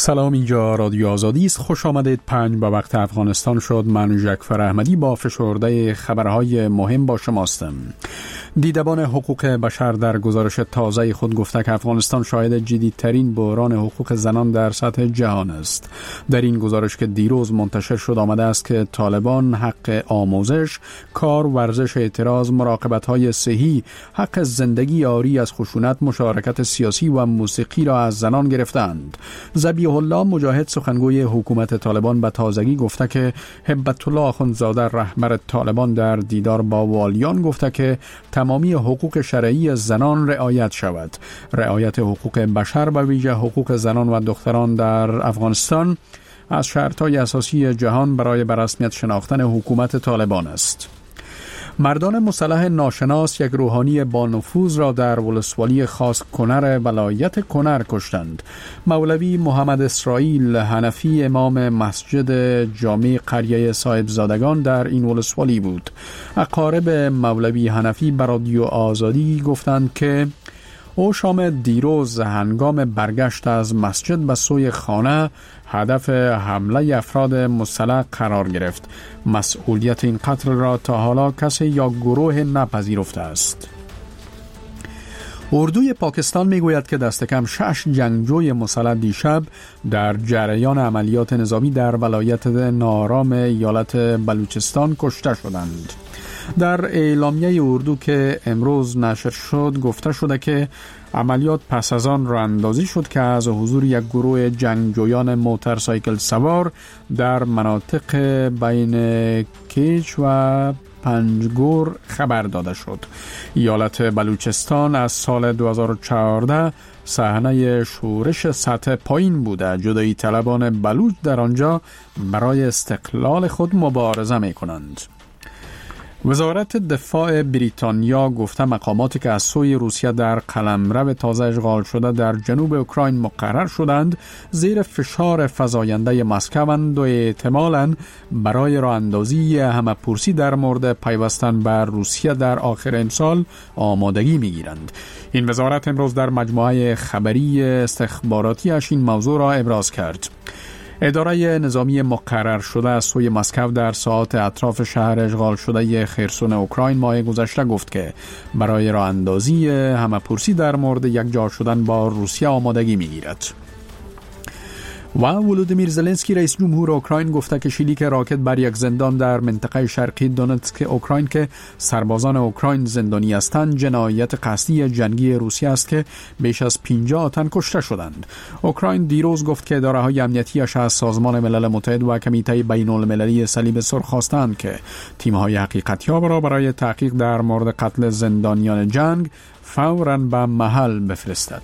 سلام، اینجا رادیو آزادی است. خوش آمدید. 5 به وقت افغانستان شد. من جعفر احمدی با فشرده خبرهای مهم با شماستم. دیدبان حقوق بشر در گزارش تازه خود گفته که افغانستان شاهد جدیدترین بحران حقوق زنان در سطح جهان است. در این گزارش که دیروز منتشر شد آمده است که طالبان حق آموزش، کار، ورزش، اعتراض، مراقبت‌های صحی، حق زندگی عاری از خشونت، مشارکت سیاسی و موسیقی را از زنان گرفتند. ذبیح الله مجاهد سخنگوی حکومت طالبان به تازگی گفته که هبت الله اخندزاده رهبر طالبان در دیدار با والیان گفته که تمامی حقوق شرعی زنان رعایت شود. رعایت حقوق بشر و ویژه حقوق زنان و دختران در افغانستان از شرط‌های اساسی جهان برای به رسمیت شناختن حکومت طالبان است. مردان مسلح ناشناس یک روحانی با نفوذ را در ولسوالی خاص کنر ولایت کنر کشتند. مولوی محمد اسرائیل حنفی امام مسجد جامع قریه صاحبزادگان در این ولسوالی بود. اقارب مولوی حنفی به رادیو آزادی گفتند که او شام دیروز هنگام برگشت از مسجد به سوی خانه هدف حمله افراد مسلح قرار گرفت. مسئولیت این قتل را تا حالا کسی یا گروه نپذیرفته است. اردوی پاکستان میگوید که دست کم 6 جنگجوی مسلح دیشب در جریان عملیات نظامی در ولایت نارام ایالت بلوچستان کشته شدند. در اعلامیه اردو که امروز نشر شد گفته شده که عملیات پس از آن راه‌اندازی شد که از حضور یک گروه جنگجویان موتورسایکل سوار در مناطق بین کیچ و پنجگور خبر داده شد. ایالت بلوچستان از سال 2014 صحنه شورش سطح پایین بوده. جدایی طلبان بلوچ در آنجا برای استقلال خود مبارزه می کنند. وزارت دفاع بریتانیا گفته مقاماتی که از سوی روسیه در قلمرو تازه اشغال شده در جنوب اوکراین مقرر شدند زیر فشار فزاینده مسکوند و احتمالاً برای راه اندازی همه‌پرسی در مورد پیوستن بر روسیه در آخر امسال آمادگی می‌گیرند. این وزارت امروز در مجموعه خبری استخباراتیش این موضوع را ابراز کرد. اداره نظامی مقرر شده از سوی مسکو در ساعات اطراف شهر اشغال شده خرسون اوکراین ماه گذشته گفت که برای راه اندازی همه‌پرسی در مورد یک جا شدن با روسیه آمادگی می‌گیرد. و ولودیمیر زلنسکی رئیس جمهور اوکراین گفته که شلیک راکت بر یک زندان در منطقه شرقی دونتسک اوکراین که سربازان اوکراین زندانی هستند جنایت قصدی جنگی روسیه است که بیش از 50 تن کشته شدند. اوکراین دیروز گفت که اداره‌های امنیتی‌اش از سازمان ملل متحد و کمیته بین‌المللی صلیب سرخ خواستند که تیم‌های حقیقتیاب را برای تحقیق در مورد قتل زندانیان جنگ فوراً به محل بفرستد.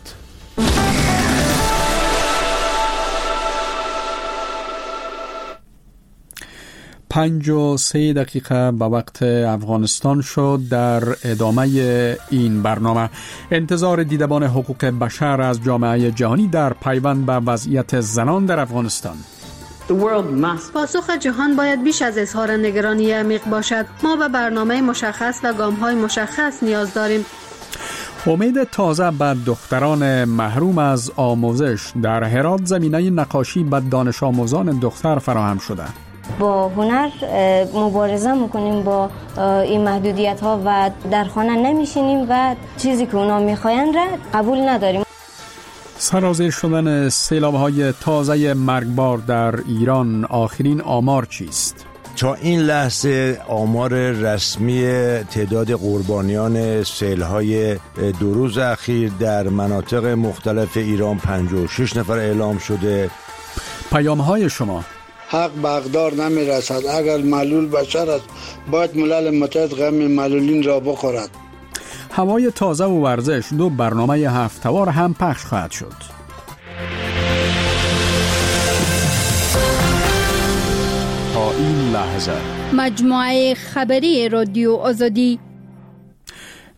5:03 دقیقه به وقت افغانستان شد. در ادامه این برنامه انتظار دیدبان حقوق بشر از جامعه جهانی در پیوند به وضعیت زنان در افغانستان. پاسخ جهان باید بیش از اظهار نگرانی عمیق باشد. ما به برنامه مشخص و گام‌های مشخص نیاز داریم. امید تازه به دختران محروم از آموزش در هرات زمینه نقاشی به دانش آموزان دختر فراهم شده. با هنر مبارزه میکنیم با این محدودیت ها و در خانه نمیشینیم و چیزی که اونا میخواین را قبول نداریم. سرازیر شدن سیلاب های تازه مرگبار در ایران، آخرین آمار چیست؟ تا این لحظه آمار رسمی تعداد قربانیان سیل‌های 2 روز اخیر در مناطق مختلف ایران 56 نفر اعلام شده. پیام‌های شما: حق به حقدار نمی رسد. اگر معلول بشر است باید ملل متحد غم معلولین را بخورد. هوای تازه و ورزش 2 برنامه هفته‌وار هم پخش خواهد شد. تا این لحظه مجموعه خبری رادیو آزادی.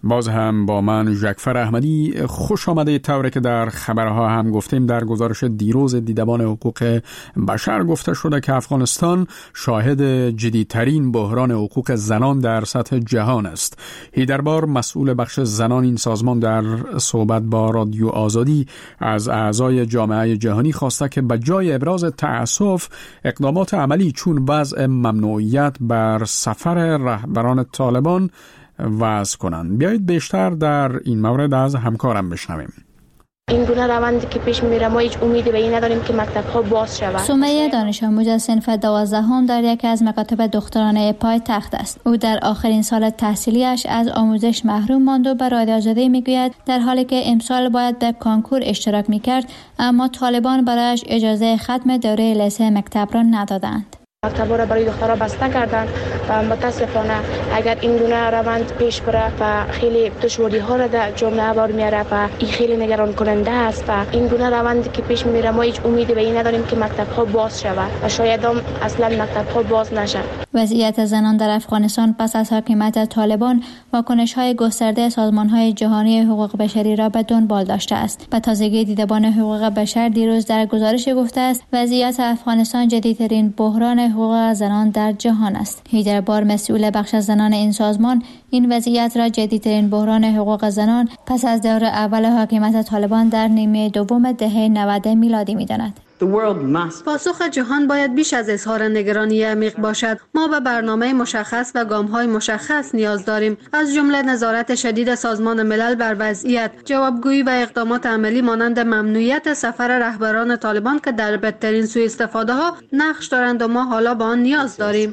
باز هم با من جعفر احمدی. خوش آمده. طوری که در خبرها هم گفتیم در گزارش دیروز دیدبان حقوق بشر گفته شده که افغانستان شاهد جدیدترین بحران حقوق زنان در سطح جهان است. هیدربار مسئول بخش زنان این سازمان در صحبت با رادیو آزادی از اعضای جامعه جهانی خواسته که به جای ابراز تأسف اقدامات عملی چون وضع ممنوعیت بر سفر رهبران طالبان وضع کنند. بیایید بیشتر در این مورد از همکارم بشنویم. این گونه روندی که پیش میره ما هیچ امیدی به این نداریم که مکتب‌ها باز شود. سمیه دانش آموز صنف 12 در یکی از مکاتب دکترانه پایتخت است. او در آخرین سال تحصیلیش از آموزش محروم ماند و به رادیو آزادی میگوید در حالی که امسال باید در کنکور اشتراک میکرد اما طالبان برایش اجازه ختم دوره لیسه مکتب را ندادند. مکتب‌ها را برای دخترها بسته کردند و متاسفانه اگر این گونه روند پیش بره و خیلی دشواری‌ها را در جامعه بار میاره و این خیلی نگران کننده است و این گونه روندی که پیش میره ما هیچ امیدی به این نداریم که مکتب‌ها باز شود و شاید هم اصلا مکتب‌ها باز نشن. وضعیت زنان در افغانستان پس از حاکمیت طالبان واکنش‌های گسترده سازمان‌های جهانی حقوق بشری را به دنبال داشته است. به تازگی دیدبان حقوق بشر دیروز در گزارش گفته است وضعیت افغانستان جدیدترین بحران حقوق زنان در جهان است. هیدربار مسئول بخش زنان این سازمان این وضعیت را جدیدترین بحران حقوق زنان پس از دور اول حاکمیت طالبان در نیمه دوم دهه 90 میلادی می‌داند. پاسخ جهان باید بیش از اظهار نگرانی عمیق باشد. ما به برنامه مشخص و گام‌های مشخص نیاز داریم، از جمله نظارت شدید سازمان ملل بر وضعیت، جوابگویی و اقدامات عملی مانند ممنوعیت سفر رهبران طالبان که در بدترین سوء استفاده ها نقش دارند و ما حالا به آن نیاز داریم.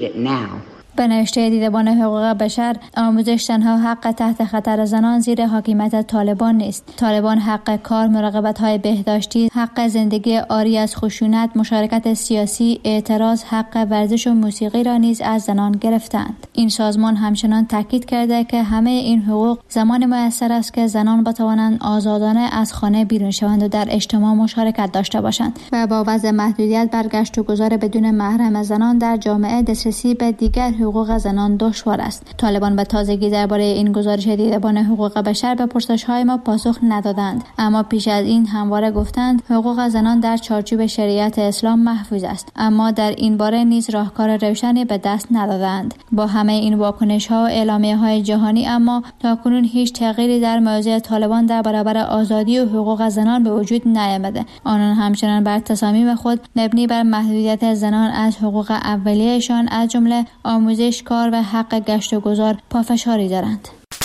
به نوشته دیدبان حقوق بشر آموزش تنها حق تحت خطر زنان زیر حاکمیت طالبان نیست. طالبان حق کار، مراقبت‌های بهداشتی، حق زندگی عاری از خشونت، مشارکت سیاسی، اعتراض، حق ورزش و موسیقی را نیز از زنان گرفتند. این سازمان همچنان تاکید کرده که همه این حقوق زمان میسر است که زنان بتوانند آزادانه از خانه بیرون شوند و در اجتماع مشارکت داشته باشند و با وضع محدودیت بر گشت و گذار بدون محرم زنان در جامعه دسترسی به دیگر حقوق زنان دشوار است. طالبان به تازگی درباره این گزارش دیدبان حقوق بشر به پرسش‌های ما پاسخ ندادند، اما پیش از این همواره گفتند حقوق زنان در چارچوب شریعت اسلام محفوظ است، اما در این باره نیز راهکار روشنی به دست ندادند. با همه این واکنش‌ها و اعلامیه‌های جهانی اما تاکنون هیچ تغییری در موضع طالبان در برابر آزادی و حقوق زنان به وجود نیامده. آنان همچنان بر تصامیم خود مبنی بر محدودیت زنان از حقوق اولیه‌شان از جمله آموزش، کار و حق گشت و گذار پافشاری دارند.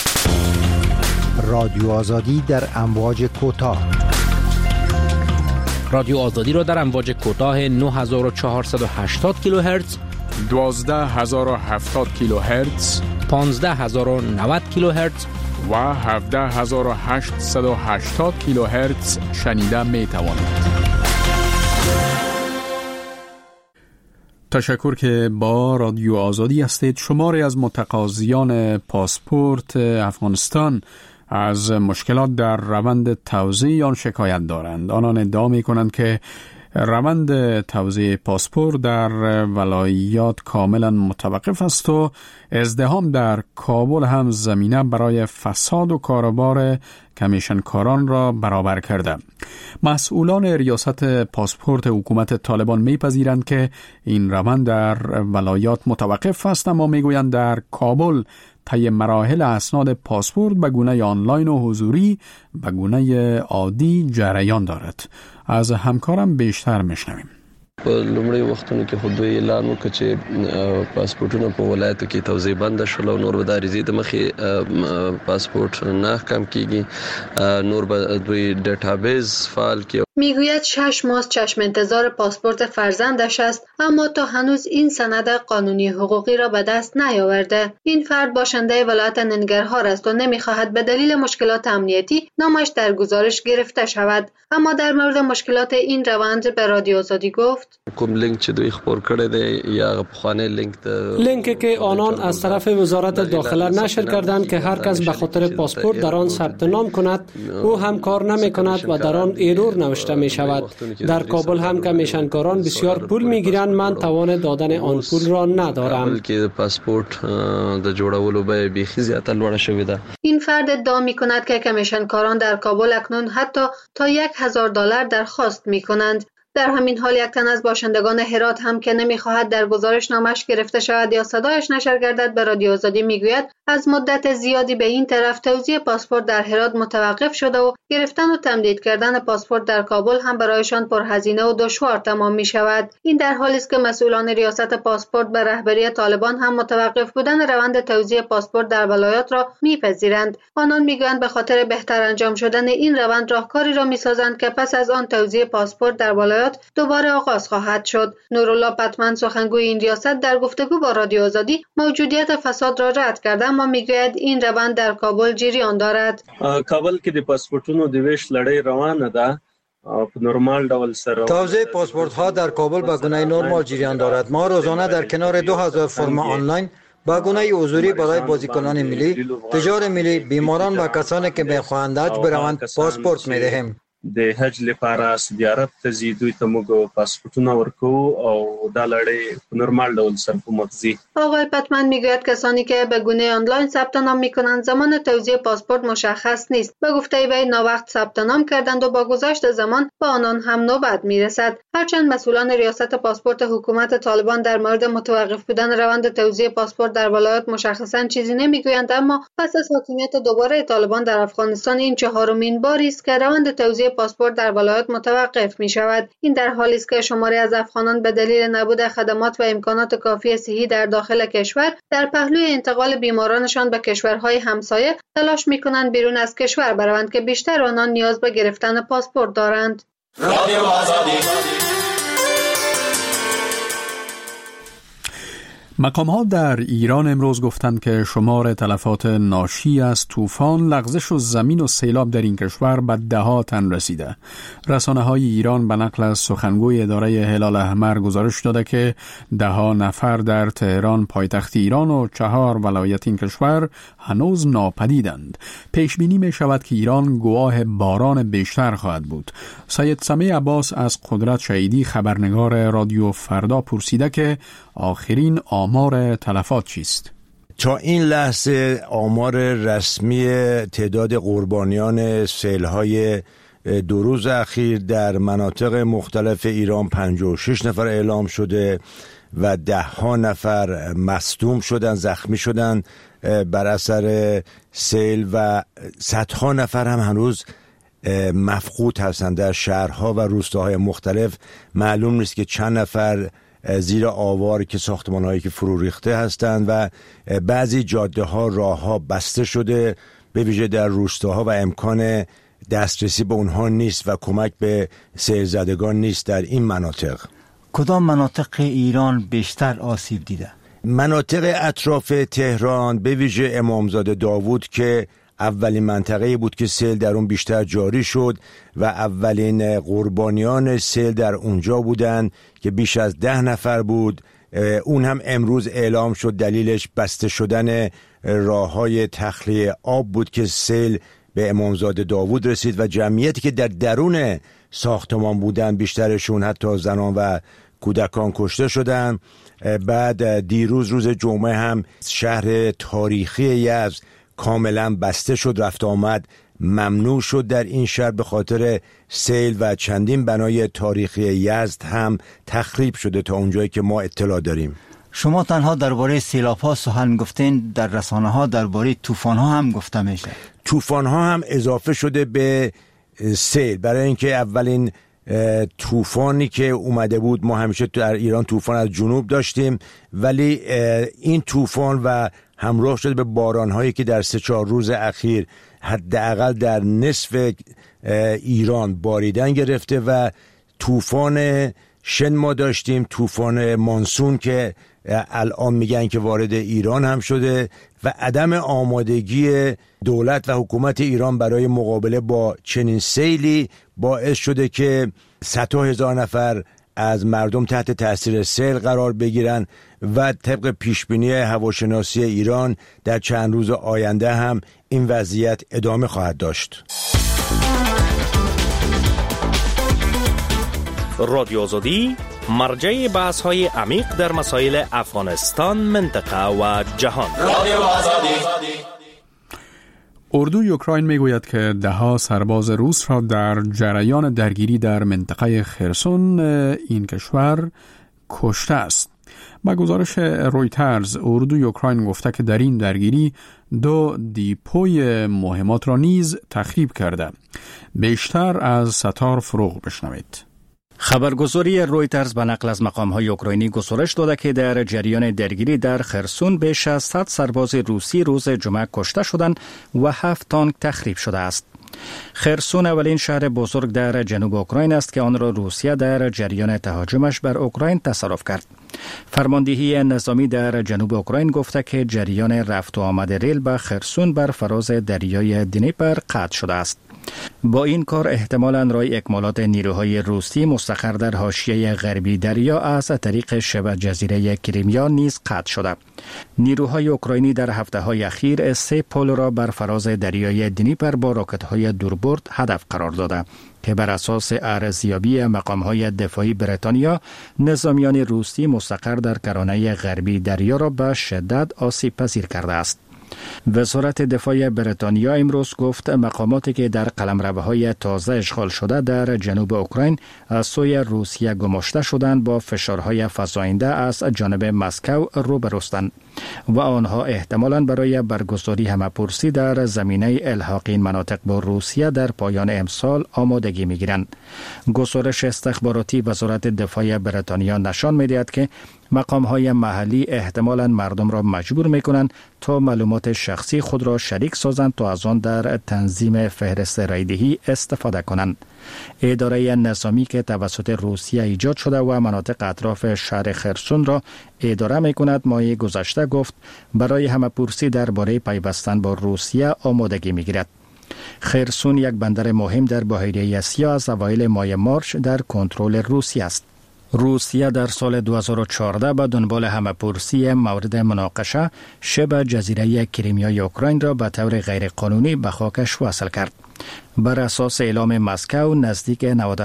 رادیو آزادی در امواج کوتاه. رادیو آزادی را در امواج کوتاه 9480 کیلوهرتز، 12070 کیلوهرتز، 15090 کیلوهرتز و 17880 کیلوهرتز شنیده می توانید. تشکر که با رادیو آزادی هستید. شماری از متقاضیان پاسپورت افغانستان از مشکلات در روند توزیع آن شکایت دارند. آنان ادعا می کنند که روند توزیع پاسپورت در ولایات کاملا متوقف است و ازدحام در کابل هم زمینه برای فساد و کاروبار کمیشنکاران را برابر کرده. مسئولان ریاست پاسپورت حکومت طالبان میپذیرند که این روند در ولایات متوقف است، اما میگویند در کابل طی مراحل اسناد پاسپورت به گونه آنلاین و حضوری به گونه عادی جریان دارد. از همکارم بیشتر میشنویم. په لومړی وختونو کې خو دوی اعلان وکړ چې پاسپورتونه په ولایتو کې توزیع بند شول او نور به د عریضې د مخې پاسپورت نه احکام کیږي، نور به دوی ډیټابیس فعال کړي. میگوید 6 ماه چشم انتظار پاسپورت فرزندش است، اما تا هنوز این سند قانونی حقوقی را به دست نیاورده. این فرد باشنده ولایت ننگرهار است و نمیخواهد به دلیل مشکلات امنیتی نامش در گزارش گرفته شود. اما در مورد مشکلات این روند به رادیو آزادی گفت کوم لینک چې دوی خبر کړی دی یا پخوانی لینکی که آنان از طرف وزارت داخله نشر کردند که هر کس به خاطر پاسپورت در آن ثبت نام کند او هم کار نمی کند و در آن ایرور نوشته داشته می شود. در کابل هم که میشنکاران بسیار پول می گیرند، من توان دادن آن پول را ندارم. که پاسپورت د جوړولو به بیخي زیاته لوړه شوې ده. این فرد ادعا می کند که کمیشنکاران در کابل اکنون حتی تا $1,000 درخواست می کنند. در همین حال یک تن از باشندگان هرات هم که نمیخواهد در گزارشنامه‌اش گرفته شود یا صدایش نشر گردد به رادیو آزادی میگوید از مدت زیادی به این طرف توزیع پاسپورت در هرات متوقف شده و گرفتن و تمدید کردن پاسپورت در کابل هم برایشان پرهزینه و دشوار تمام می شود. این در حالی است که مسئولان ریاست پاسپورت به رهبری طالبان هم متوقف بودن روند توزیع پاسپورت در ولایات را میپذیرند. آنان میگویند به خاطر بهتر انجام شدن این روند راهکاری را میسازند که پس از آن توزیع پاسپورت در ولایات دوباره آغاز خواهد شد. نورالله پتمن سخنگوی این ریاست در گفتگو با رادیو آزادی موجودیت فساد را رد کرده، اما میگوید این روند در کابل جریان دارد. کابل کې د پاسپورتونو د ویش لړۍ روانه ده. نورمال ډول سره توزیع پاسپورت ها در کابل به گونه نرمال جریان دارد. ما روزانه در کنار 2000 فرم آنلاین با گونه حضوری برای بازیکنان ملی، تجار ملی، بیماران و کسانی که میخواهند حج بروند پاسپورت میدهیم. د حج لپاره زیارت ته ځي دوی ته موږ پاسپورتونه ورکو او دا لړۍ په نورمال ډول سره په مخ. آقای پتمن میگوید کسانی که به گونه آنلاین ثبت نام میکنند زمان توزیع پاسپورت مشخص نیست. به گفته وی ناوقت ثبت نام کردند و با گذشت زمان با آنان هم نوبت میرسد. هرچند مسئولان ریاست پاسپورت حکومت طالبان در مورد متوقف بودن روند توزیع پاسپورت در ولایات مشخصا چیزی نمیگویند، اما پس از حاکمیت دوباره طالبان در افغانستان این چهارمین باری است که روند توزیع پاسپورت در ولایات متوقف می شود. این در حالی است که شماری از افغانان به دلیل نبود خدمات و امکانات کافی صحی در داخل کشور در پهلوی انتقال بیمارانشان به کشورهای همسایه تلاش می کنند بیرون از کشور بروند که بیشتر آنان نیاز به گرفتن پاسپورت دارند. مقام‌ها در ایران امروز گفتند که شمار تلفات ناشی از طوفان، لغزش و زمین و سیلاب در این کشور به 10 تن رسیده. رسانه‌های ایران به نقل از سخنگوی اداره هلال احمر گزارش داده که 10 نفر در تهران پایتخت ایران و 4 ولایت این کشور هنوز ناپدیدند. پیش بینی می شود که ایران گواه باران بیشتر خواهد بود. سید سمیع عباس از قدرت شهیدی خبرنگار رادیو فردا پرسیده که آخرین آمار تلفات چیست؟ تا این لحظه آمار رسمی تعداد قربانیان سیل‌های 2 روز اخیر در مناطق مختلف ایران 56 نفر اعلام شده و 10 نفر مصدوم شدن، زخمی شدن بر اثر سیل و صدها نفر هم هنوز مفقود هستند. در شهرها و روستاهای مختلف معلوم نیست که چند نفر زیر آوار که ساختمان‌هایی که فرو ریخته هستند و بعضی جاده‌ها، راه‌ها بسته شده به ویژه در روستاها و امکان دسترسی به اونها نیست و کمک به سیل زدگان نیست در این مناطق. کدام مناطق ایران بیشتر آسیب دیده؟ مناطق اطراف تهران به ویژه امامزاده داوود که اولین منطقه‌ای بود که سیل در اون بیشتر جاری شد و اولین قربانیان سیل در اونجا بودند که بیش از 10 نفر بود. اون هم امروز اعلام شد، دلیلش بسته شدن راه‌های تخلیه آب بود که سیل به امامزاده داوود رسید و جمعیتی که در درون ساختمان بودن بیشترشون حتی زنان و کودکان کشته شدن. بعد دیروز روز جمعه هم شهر تاریخی یزد کاملا بسته شد، رفت آمد ممنوع شد در این شهر به خاطر سیل و چندین بنای تاریخی یزد هم تخریب شده تا اونجایی که ما اطلاع داریم. شما تنها درباره سیلاب‌ها سخن گفتین، در رسانه‌ها درباره طوفان‌ها هم گفته میشه. طوفان‌ها هم اضافه شده به سیل، برای اینکه اولین طوفانی که اومده بود، ما همیشه در ایران طوفان از جنوب داشتیم، ولی این طوفان و همراه شده به باران‌هایی که در 3-4 روز اخیر حداقل در نصف ایران باریدن گرفته و طوفان شن ما داشتیم، طوفان مانسون که الان میگن که وارد ایران هم شده و عدم آمادگی دولت و حکومت ایران برای مقابله با چنین سیلی باعث شده که صدها هزار نفر از مردم تحت تاثیر سیل قرار بگیرن و طبق پیشبینی هواشناسی ایران در چند روز آینده هم این وضعیت ادامه خواهد داشت. رادیو آزادی مرجع بحث های عمیق در مسائل افغانستان، منطقه و جهان. رادیو آزادی. اردوی اوکراین میگوید که 10 سرباز روس را در جریان درگیری در منطقه خرسون این کشور کشته است. با گزارش رویترز، اردوی اوکراین گفته که در این درگیری 2 دیپوی مهمات را نیز تخریب کرده. بیشتر از ستار فروغ بشنوید. خبرگزاری رویترز به نقل از مقام‌های اوکراینی گزارش داده که در جریان درگیری در خرسون بیش از 100 سرباز روسی روز جمعه کشته شدند و 7 تانک تخریب شده است. خرسون اولین شهر بزرگ در جنوب اوکراین است که آن را روسیه در جریان تهاجمش بر اوکراین تصرف کرد. فرماندهی نظامی در جنوب اوکراین گفته که جریان رفت و آمد ریل به خرسون بر فراز دریای دنیپر قطع شده است. با این کار احتمالاً راه اکمالات نیروهای روسی مستقر در حاشیه غربی دریا از طریق شبه جزیره کریمیا نیز قطع شده. نیروهای اوکراینی در هفته‌های اخیر 3 پل را بر فراز دریای دنیپر با راکت‌های دوربرد هدف قرار داده که بر اساس ارزیابی مقام‌های دفاعی بریتانیا، نظامیان روسی مستقر در کرانه غربی دریا را به شدت آسیب پذیر کرده است. وزارت دفاع بریتانیا امروز گفت مقاماتی که در قلمروهای تازه اشغال شده در جنوب اوکراین از سوی روسیه گماشته شدند با فشارهای فزاینده از جانب مسکو روبروستند و آنها احتمالاً برای برگزاری همه‌پرسی در زمینه الحاق این مناطق با روسیه در پایان امسال آمادگی می‌گیرند. گزارش استخباراتی وزارت دفاع بریتانیا نشان می‌دهد که مقام‌های محلی احتمالاً مردم را مجبور می‌کنند تا معلومات شخصی خود را شریک سازند تا از آن در تنظیم فهرست رایدهی استفاده کنند. اداره نظامی که توسط روسیه ایجاد شده و مناطق اطراف شهر خرسون را اداره می‌کند ماه گذشته گفت برای همه‌پرسی درباره پیوستن با روسیه آمادگی می‌گیرد. خرسون یک بندر مهم در بحیره اسیا از اوایل ماه مارچ در کنترل روسیه است. روسیه در سال 2014 به دنبال همه‌پرسی مورد مناقشه شبه جزیره کریمیای اوکراین را به طور غیرقانونی به خاکش وصل کرد. بر اساس اعلام مسکو نزدیک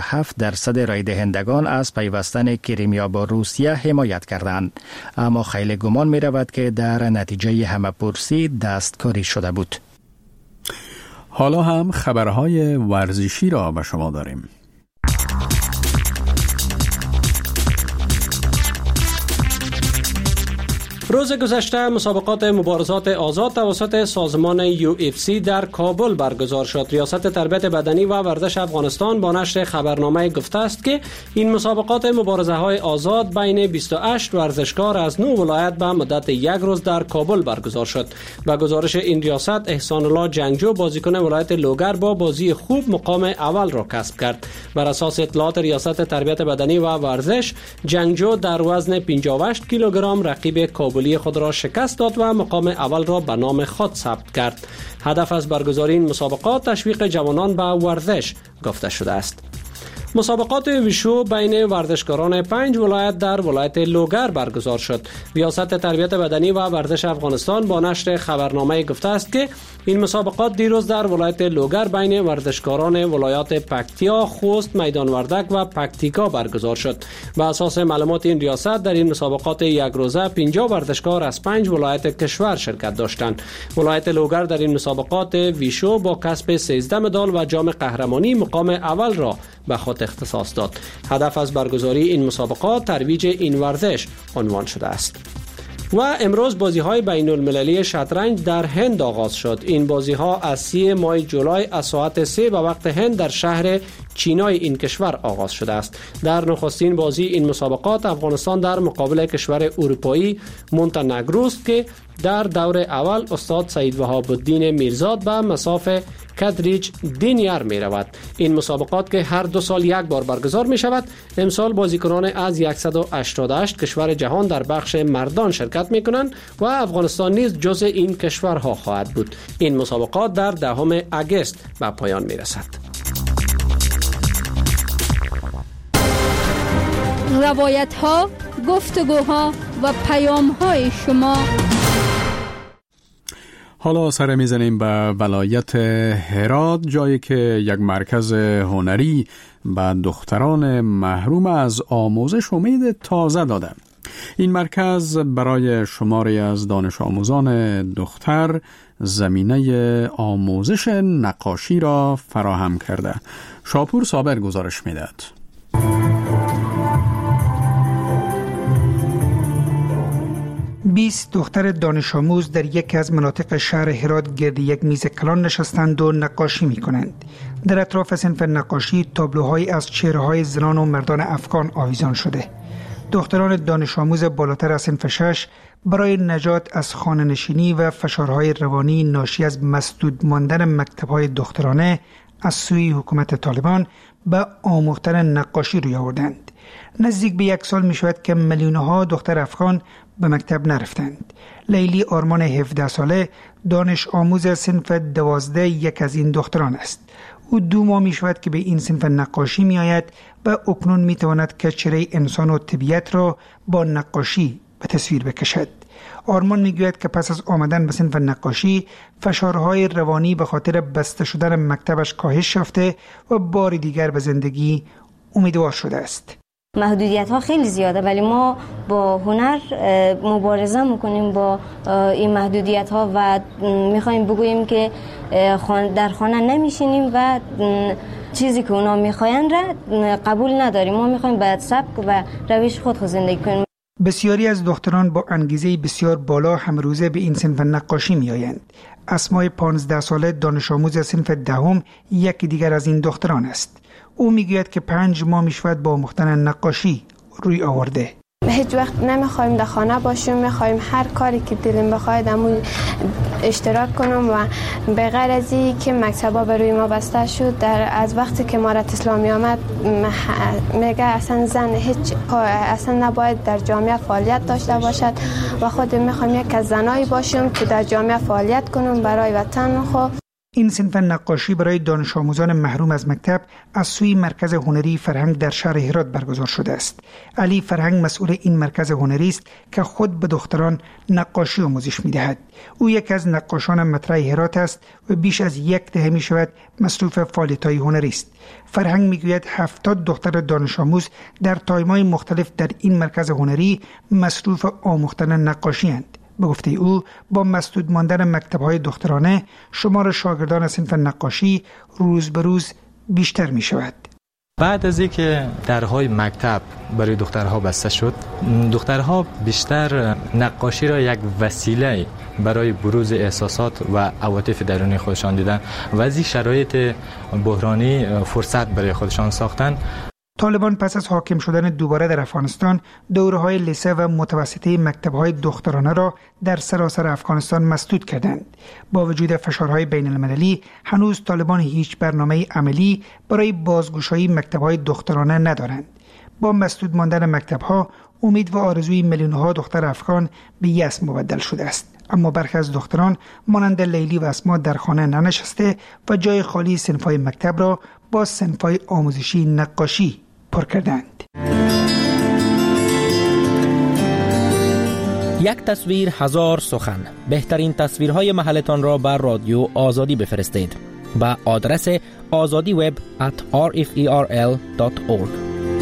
97% رای دهندگان از پیوستن کریمیا با روسیه حمایت کردند، اما خیلی گمان می رود که در نتیجه همه‌پرسی دستکاری شده بود. حالا هم خبرهای ورزشی را به شما داریم. روز گذشته مسابقات مبارزات آزاد توسط سازمان UFC در کابل برگزار شد. ریاست تربیت بدنی و ورزش افغانستان با نشر خبرنامه گفته است که این مسابقات مبارزه های آزاد بین 28 ورزشکار از 9 ولایت به مدت 1 روز در کابل برگزار شد. با گزارش این ریاست، احسان الله جنگجو بازیکن ولایت لوگر با بازی خوب مقام اول را کسب کرد. بر اساس اطلاعات ریاست تربیت بدنی و ورزش، جنگجو در وزن 58 کیلوگرم رقیب کابل خود را شکست داد و مقام اول را به نام خود ثبت کرد. هدف از برگزاری این مسابقات تشویق جوانان به ورزش گفته شده است. مسابقات ویشو بین ورزشکاران 5 ولایت در ولایت لوگر برگزار شد. ریاست تربیت بدنی و ورزش افغانستان با نشر خبرنامه گفته است که این مسابقات دیروز در ولایت لوگر بین ورزشکاران ولایات پکتیا، خوست، میدان وردک و پکتیکا برگزار شد. بر اساس معلومات این ریاست، در این مسابقات 1 روزه 50 ورزشکار از 5 ولایت کشور شرکت داشتند. ولایت لوگر در این مسابقات ویشو با کسب 13 مدال و جام قهرمانی مقام اول را به خود اختصاص داد. هدف از برگزاری این مسابقات ترویج این ورزش عنوان شده است. و امروز بازی‌های بین‌المللی شطرنج در هند آغاز شد. این بازی‌ها از 30 ماه جولای از ساعت 3 به وقت هند در شهر چینای این کشور آغاز شده است. در نخستین بازی این مسابقات افغانستان در مقابل کشور اروپایی مونتنگروست که در دور اول استاد سعید وهاب الدین میرزاد به مسافه کدریج دینیار می رود. این مسابقات که هر 2 سال 1 بار برگزار می شود، امسال بازیکنان از 188 کشور جهان در بخش مردان شرکت می کنند و افغانستان نیز جزء این کشورها خواهد بود. این مسابقات در 10 اگست به پایان می رسد. روایت ها، گفتگوها و پیام های شما. حالا سر میزنیم به ولایت هرات، جایی که یک مرکز هنری به دختران محروم از آموزش امید تازه داده. این مرکز برای شماری از دانش آموزان دختر زمینه آموزش نقاشی را فراهم کرده. شاپور صابر گزارش میدهد. 20 دختر دانش آموز در یکی از مناطق شهر هرات گرد یک میز کلان نشستند و نقاشی می کنند. در اطراف صنف نقاشی تابلوهایی از چهره‌های زنان و مردان افغان آویزان شده. دختران دانش آموز بالاتر از صنف 6 برای نجات از خانه نشینی و فشارهای روانی ناشی از مسدود ماندن مکتب‌های دخترانه از سوی حکومت طالبان به آموختن نقاشی روی آوردند. نزدیک به 1 سال می شود که میلیون‌ها دختر افغان به مکتب نرفتند. لیلی آرمان 17 ساله دانش آموز صنف 12 یک از این دختران است. او 2 ماه می شود که به این صنف نقاشی می آید و اکنون می تواند که چهره انسان و طبیعت را با نقاشی به تصویر بکشد. آرمان می گوید که پس از آمدن به صنف نقاشی فشارهای روانی به خاطر بسته شدن مکتبش کاهش یافته و بار دیگر به زندگی امیدوار شده است. محدودیت ها خیلی زیاده ولی ما با هنر مبارزه میکنیم با این محدودیت ها و میخوایم بگوییم که در خانه نمیشینیم و چیزی که اونا میخواین را قبول نداریم. ما میخوایم به سبک و روش خود زندگی کنیم. بسیاری از دختران با انگیزه بسیار بالا همروزه به این صنف نقاشی میآیند. اسمای 15 ساله دانش آموز صنف 10 یکی دیگر از این دختران است. او میگوید که 5 ماه میشود با آموختن نقاشی روی آورده. هیچ وقت نمیخوایم در خانه باشیم، میخوایم هر کاری که دلم بخواد امون اشتراک کنم و به غیر از این که مکتبا بروی ما بسته شد از وقتی که امارت اسلامی آمد میگه اصلا زن اصلا نباید در جامعه فعالیت داشته باشد و خود میخوایم یک از زنایی باشیم که در جامعه فعالیت کنم برای وطن خود. این صنف نقاشی برای دانش آموزان محروم از مکتب از سوی مرکز هنری فرهنگ در شهر هرات برگزار شده است. علی فرهنگ مسئول این مرکز هنری است که خود به دختران نقاشی آموزش می‌دهد. او یک از نقاشان مطرح هرات است و بیش از 10 دهه می‌شود مصروف فعالیت‌های هنری است. فرهنگ می‌گوید 70 دختر دانش آموز در تایم‌های مختلف در این مرکز هنری مصروف آموختن نقاشی اند. به گفته او با مسدود ماندن مکتب‌های دخترانه شمار شاگردان صنف نقاشی روز به روز بیشتر می شود. بعد از اینکه درهای مکتب برای دخترها بسته شد، دخترها بیشتر نقاشی را یک وسیله برای بروز احساسات و عواطف درونی خودشان دیدن و از این شرایط بحرانی فرصت برای خودشان ساختن. طالبان پس از حاکم شدن دوباره در افغانستان دوره‌های لیسه و متوسطه مکتب‌های دخترانه را در سراسر افغانستان مسدود کردند. با وجود فشارهای بین المللی هنوز طالبان هیچ برنامه عملی برای بازگشایی مکتب‌های دخترانه ندارند. با مسدود ماندن مکتب‌ها امید و آرزوی میلیون‌ها دختر افغان به یأس مبدل شده است. اما برخی از دختران مانند لیلی و اسما در خانه ننشسته و جای خالی صنف‌های مکتب را با صنف‌های آموزشی نقاشی پر کردند. یک تصویر هزار سخن. بهترین تصویرهای محلتان را بر رادیو آزادی بفرستید با آدرس azadiweb@rferl.org.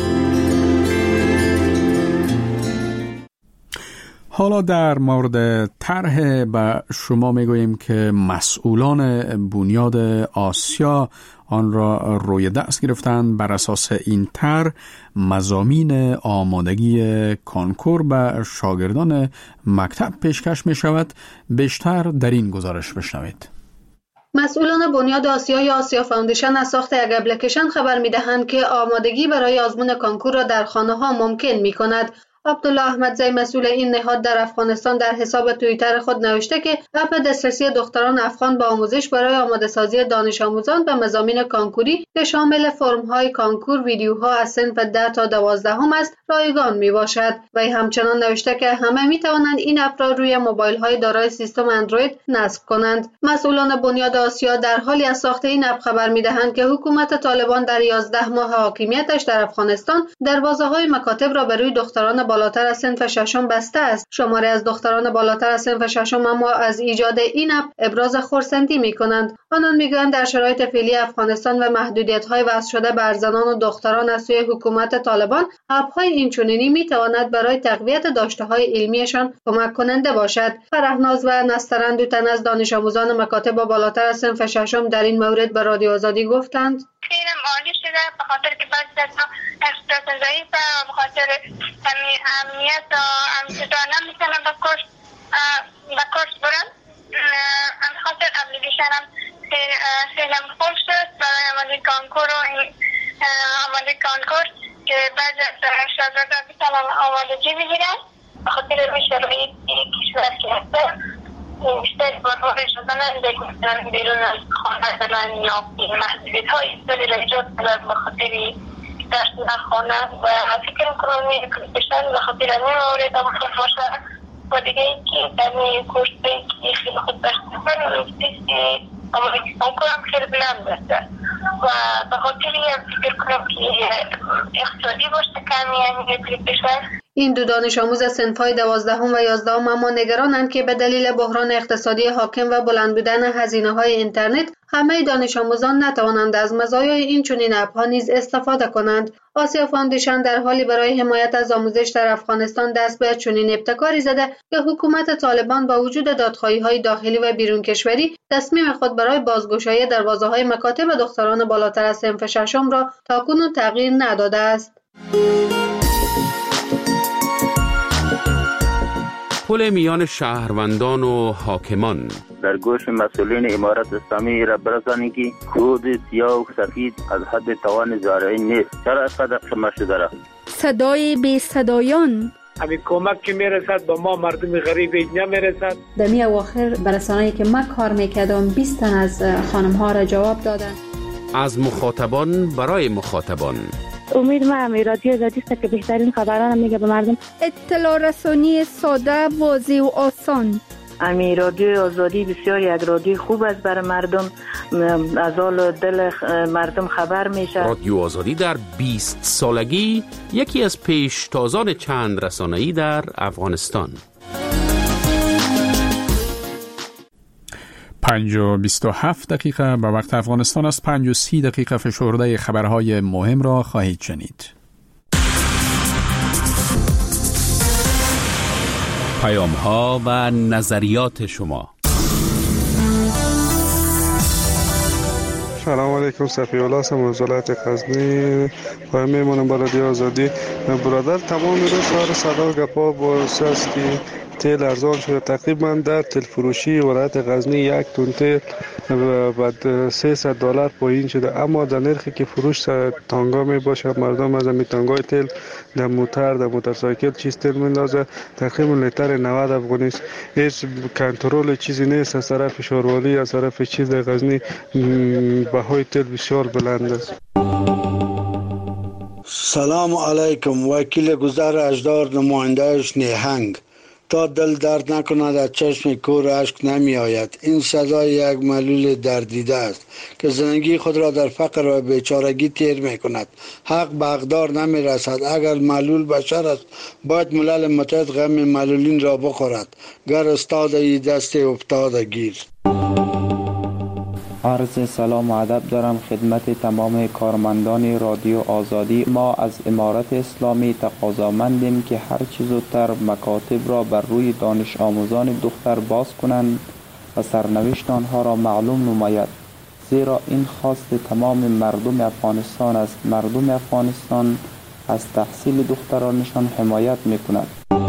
حالا در مورد طرح به شما میگوییم که مسئولان بنیاد آسیا آن را روی دست گرفتند. بر اساس این طرح مضامین آمادگی کنکور به شاگردان مکتب پیشکش می شود. بیشتر در این گزارش بشنوید. مسئولان بنیاد آسیا یا آسیا فاوندیشن از ساخت یک اپلیکیشن خبر می دهند که آمادگی برای آزمون کنکور را در خانه ها ممکن می کند. عبدالله احمدزی مسئول این نهاد در افغانستان در حساب توییتر خود نوشته که اپ دسترسی دختران افغان به آموزش برای آماده سازی دانش آموزان به مضامین کانکوری که شامل فرم‌های کانکور ویدیوها از صنف 10 تا 12 است رایگان میباشد. وی همچنان نوشته که همه میتوانند این اپ را روی موبایل‌های دارای سیستم اندروید نصب کنند. مسئولان بنیاد آسیا در حالی از ساخت این اپ خبر میدهند که حکومت طالبان در 11 ماه حاکمیتش در افغانستان دروازه‌های مکاتب را به روی دختران بالاتر از صنف ششم بسته است. شماری از دختران بالاتر از صنف ششم اما از ایجاد این اپ ابراز خرسندی می‌کنند. آنان می‌گویند در شرایط فعلی افغانستان و محدودیت‌های وضع شده بر زنان و دختران از سوی حکومت طالبان، اپ‌های اینچنینی می‌تواند برای تقویت داشته‌های علمیشان کمک کننده باشد. فرهناز و نسترن دو تن از دانش آموزان مکاتب بالاتر از صنف ششم در این مورد به رادیو آزادی گفتند: خیلی عالی شده، به خاطر که بعضی از ما احساس ضعیفه و به خاطر امنیت و امتدار نمیتونم به کورس برم. به خاطر اپلیکیشن هم خیلی خوب شد برای عملی کانکور و عملی کانکور که بعضی از شاگردان بتونن آمادگی بگیرن. به خاطر روی شرایط کشور که هسته بیشتر بارها شدن نمیتونن بیرون از خانه دارن یا محدودیت های بیشتری را ایجاد کنند به خاطر درس نخوانه و فکر میکنم بیشتر به خاطر این مورد هم خود باشه و دیگه ای که در این کورس که خیلی خود درس نخوانه و آمادگی کانکور هم خیلی بلند بسته و به خاطر فکر کنم که اقتصادی باشه کمی یعنی کشور. این دو دانش آموز صنف‌های 12 و 11 اما نگرانند که به دلیل بحران اقتصادی حاکم و بلند بودن هزینه‌های اینترنت همه دانش آموزان نتوانند از مزایای این چنین اپ‌ها نیز استفاده کنند. آسیا فاندیشن در حالی برای حمایت از آموزش در افغانستان دست به چنین ابتکاری زده که حکومت طالبان با وجود دادخواهی‌های داخلی و بیرون کشوری تصمیم خود برای بازگشایی دروازه‌های مکاتب دختران بالاتر از صنف ششم را تاکنون تغییر نداده است. پل میان شهروندان و حاکمان در گوش مسئولین امارت اسلامی را برسانید که کود سیاه و سفید از حد توان زارعی نیست. چرا اینقدر شما شده را؟ صدای بی صدایان همین کمک که میرسد به ما مردم غریب نمیرسد. در می اواخر برسانه‌ای که من کار میکردم 20 تن از خانم ها را جواب دادن. از مخاطبان برای مخاطبان. امید ما رادیو آزادی است که بهترین خبران میگه به مردم. اطلاع رسانی ساده، واضح و آسان. رادیو آزادی بسیار یک رادیو خوب است برای مردم، از حال دل مردم خبر میشه. رادیو آزادی در 20 سالگی یکی از پیشتازان چند رسانه‌ای در افغانستان. 5:27 به وقت افغانستان است. 5:30 فشرده خبرهای مهم را خواهید شنید. پیام‌ها و نظریات شما. سلام علیکم، صفی الله هستم از ولایت غزنی. پایم میمونم با رادیو آزادی. برادر تمام روز سر صدا و گپا باعث است که تیل ارزان شده. تقریبا در تیل فروشی ولایت غزنی 1 تن تیل بعد $300 پایین شده، اما در نرخی که فروش تانگا می باشه مردم از می تانگای تیل در موتورسایکل چیز تیل میندازه. تقریبا لیتر 90 افغانی است. هیچ کنترل چیزی نیست از طرف شاروالی، از طرف چیز در غزنی بهای تیل بسیار بلند است. سلام علیکم، وکیل گذر اجدار، نمایندهش نیهنگ. تا دل درد نکند از چشم کور اشک نمی آید. این سزای یک معلول دردیده است که زندگی خود را در فقر و بیچارگی تیر می کند. حق به حقدار نمی رسد. اگر معلول بشر است باید ملل متحد غم معلولین را بخورد. گر استاد ای دست افتاده گیر. عرض سلام و ادب دارم خدمت تمام کارمندان رادیو آزادی. ما از امارت اسلامی تقاضامندیم که هر چه زودتر مکاتب را بر روی دانش آموزان دختر باز کنند و سرنوشت آنها را معلوم نماید، زیرا این خواست تمام مردم افغانستان است. مردم افغانستان از تحصیل دخترانشان حمایت می‌کند.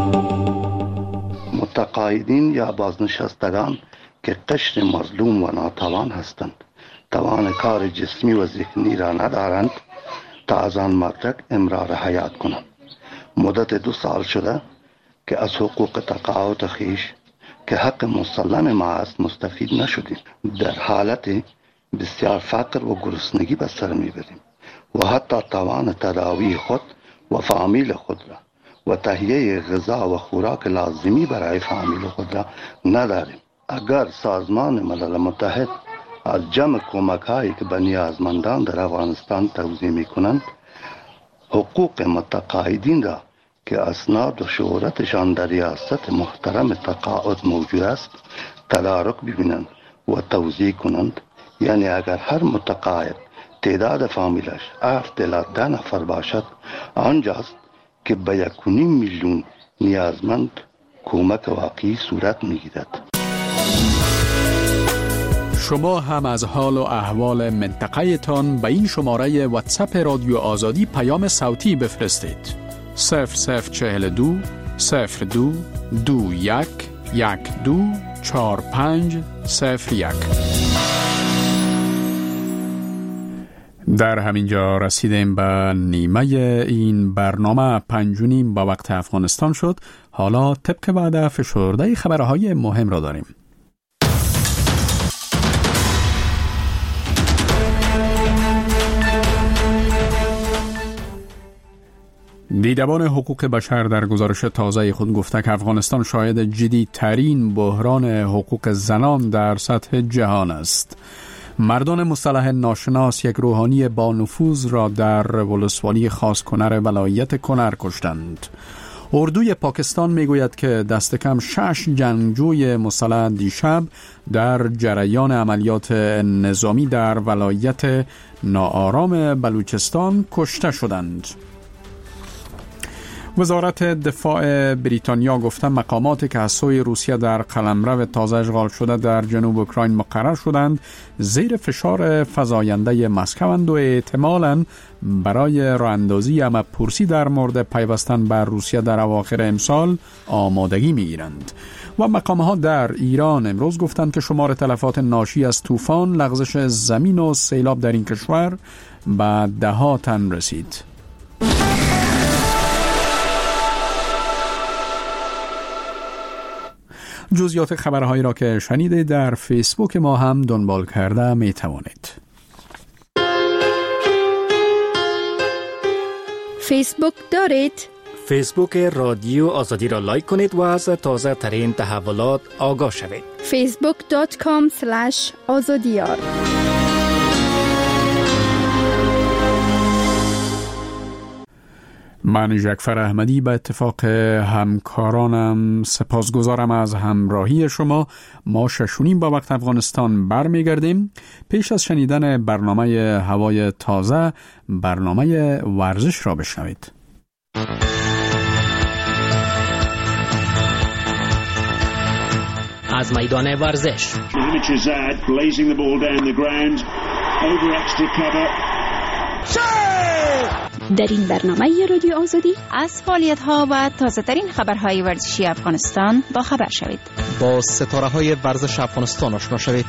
متقاعدین یا بازنشستگان که قشر مظلوم و ناتوان هستند، توان کار جسمی و ذهنی را ندارند تا از آن مدرک امرار حیات کنند. مدت 2 سال شده که از حقوق تقاعد خویش که حق مسلم ما است مستفید نشدیم. در حالت بسیار فقر و گرسنگی به سر میبریم و حتی توان تداوی خود و فامیل خود را و تهیه غذا و خوراک لازمی برای فامیل خود را نداریم. اگر سازمان ملل متحد از جمع کمک‌هایی که به نیازمندان در افغانستان توزیع می‌کنند حقوق متقاعدین را که اسناد و شهرتشان در ریاست محترم تقاعد موجود است تدارک ببینند و توزیع کنند. یعنی اگر هر متقاعد تعداد فامیلش 7 الی 10 نفر باشد، آنجاست که به 1.5 میلیون نیازمند کمک واقعی صورت میگیرد. شما هم از حال و احوال منطقه تان به این شماره واتساپ رادیو آزادی پیام صوتی بفرستید. 0042 02 21 12 4501. در همینجا رسیدیم به نیمه این برنامه. 5:30 با وقت افغانستان شد. حالا طبق وعده فشرده خبرهای مهم را داریم. دیدبان حقوق بشر در گزارش تازه خود گفته که افغانستان شاهد جدیدترین بحران حقوق زنان در سطح جهان است. مردان مصطلح ناشناس یک روحانی با نفوذ را در ولسوالی خاص کنر ولایت کنر کشتند. اردوی پاکستان میگوید که دست کم 6 جنگجوی مسلح دیشب در جریان عملیات نظامی در ولایت ناآرام بلوچستان کشته شدند. وزارت دفاع بریتانیا گفته مقاماتی که از سوی روسیه در قلمرو تازه اشغال شده در جنوب اوکراین مقرر شدند زیر فشار فزاینده مسکوند و احتمالاً برای راه‌اندازی همه‌پرسی در مورد پیوستن بر روسیه در اواخر امسال آمادگی می‌گیرند. و مقام‌ها در ایران امروز گفتند که شمار تلفات ناشی از طوفان، لغزش زمین و سیلاب در این کشور به 10 تن رسید. جزئیات خبرهایی را که شنیده در فیسبوک ما هم دنبال کرده می توانید. فیسبوک دارید؟ فیسبوک رادیو آزادی را لایک کنید و از تازه ترین تحولات آگاه شوید. facebook.com/azadiyar. من جعفر احمدی به اتفاق همکارانم سپاسگزارم از همراهی شما. ما 6:30 با وقت افغانستان برمیگردیم. پیش از شنیدن برنامه هوای تازه، برنامه ورزش را بشنوید. از میدان ورزش در این برنامه رادیو آزادی از فعالیت‌ها و تازه‌ترین خبرهای ورزشی افغانستان با خبر شوید. با ستاره‌های ورزش افغانستان آشنا شوید.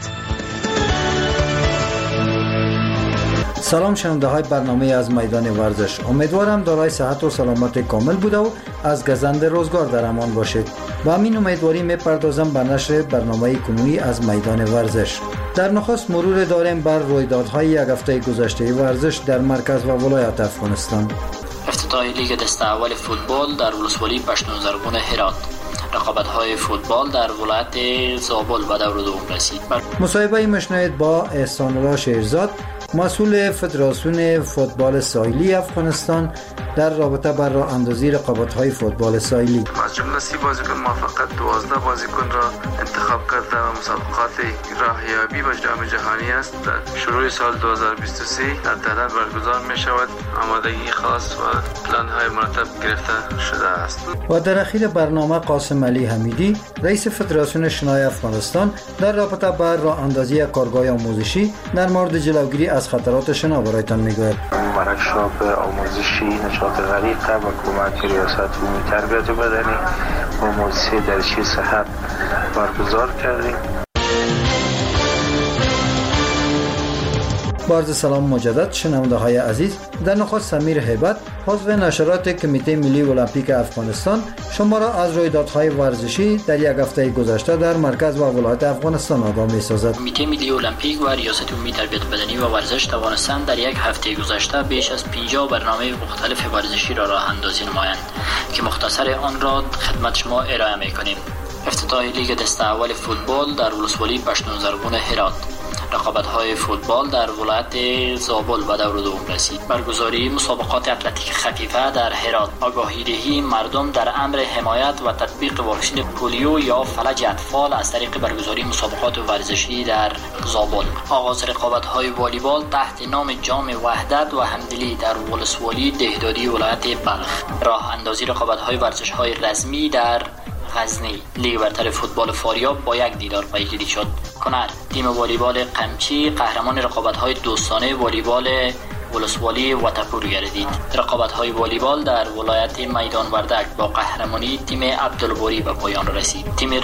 سلام شنونده های برنامه از میدان ورزش. امیدوارم دارای صحت و سلامت کامل بوده و از گزند روزگار در امان باشید. با همین امیدواری میپردازم به نشر برنامه کنونی از میدان ورزش. در نخست مرور داریم بر رویدادهای یک هفته گذشته ورزش در مرکز و ولایت افغانستان. افتتاح لیگ دسته اول فوتبال در ولسوالی پشتون زرگون هرات. رقابت‌های فوتبال در ولایت زابل به دور دوم رسید. مصاحبه مشنوید با احسان الله شیرزاد، مسئول فدراسیون فوتبال ساحلی افغانستان در رابطه بر راه اندازی رقابت‌های فوتبال ساحلی. از جمله 30 بازیکن موفق 12 بازیکن را انتخاب کرده و مسابقات راهیابی به جام جهانی است. در شروع سال 2023 در تهران برگزار می شود. آمادگی خاص و پلان‌های مرتب گرفته شده است. و در اخیر برنامه قاسم علی حمیدی، رئیس فدراسیون شنای افغانستان در رابطه بر راه اندازی کارگاه آموزشی در مورد جلوگیری از خطرات شنا برایتان میگوید. ورکشاپ آموزشی نشاط غریقه و کمک ریاست عمومی تربیت بدنی و مؤسسه درشی صحت برگزار کردیم. با عرض سلام مجدد شنونده های عزیز، در نخست سمیر هیبت، عضو نشرات کمیته ملی المپیک افغانستان، شما را از رویدادهای ورزشی در یک هفته گذشته در مرکز و ولایت افغانستان آگاه می‌سازد. کمیته ملی المپیک و ریاست عمومی تربیت بدنی و ورزش توانستند در یک هفته گذشته بیش از 50 برنامه مختلف ورزشی را راه اندازی نمایند که مختصر آن را خدمت شما ارائه می‌کنیم. افتتاح لیگ دسته اول فوتبال در ولسوالی پشتون زرگون هرات. رقابت‌های فوتبال در ولایت زابل به دور دوم رسید. برگزاری مسابقات اتلتیک خفیفه در هرات، آگاهی دهی مردم در امر حمایت و تطبیق واکسن پولیو یا فلج اطفال از طریق برگزاری مسابقات ورزشی در زابل. آغاز رقابت‌های والیبال تحت نام جام وحدت و همدلی در ولسوالی دهدادی ولایت بلخ. راه اندازی رقابت‌های ورزش‌های رسمی در غزنی. لیگ برتر فوتبال فاریاب با یک دیدار پیگیری شد. کنر تیم والیبال قمچی قهرمان رقابت‌های دوستانه والیبال ولسوالی واتپور گردید. رقابت‌های والیبال در ولایت میدان وردک با قهرمانی تیم عبدالباری به پایان رسید. تیم